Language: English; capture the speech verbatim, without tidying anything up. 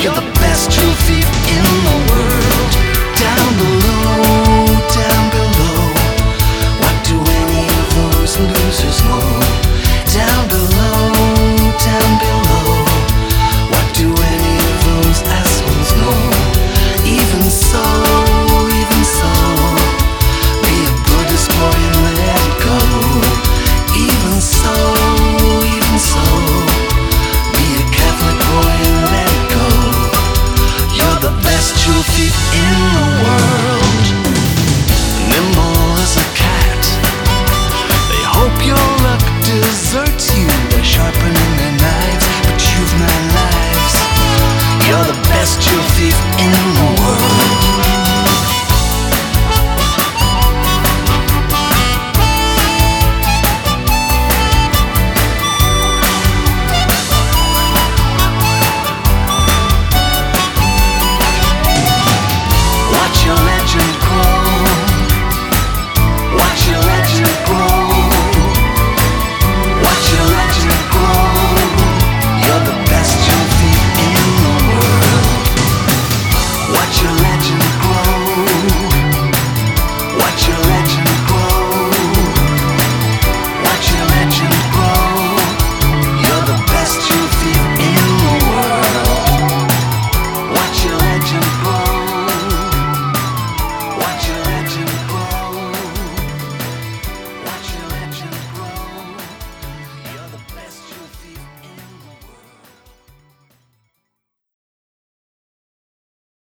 You're the best true thief in the world. Down below, down below, what do any of those losers know? Down below, down below, what do any of those assholes know? Even so, even so, be a Buddhist boy and let it go. Even so, even so, be a Catholic boy and let it go. You're the best true thief in the world. Nimble as a cat, they hope your luck deserts you. They're sharpening their knives, but you've nine lives. You're the best true thief in the world. Watch your legend grow. Watch your legend grow. Watch your legend grow. You're the best true thief in the world. Watch your legend grow. Watch your legend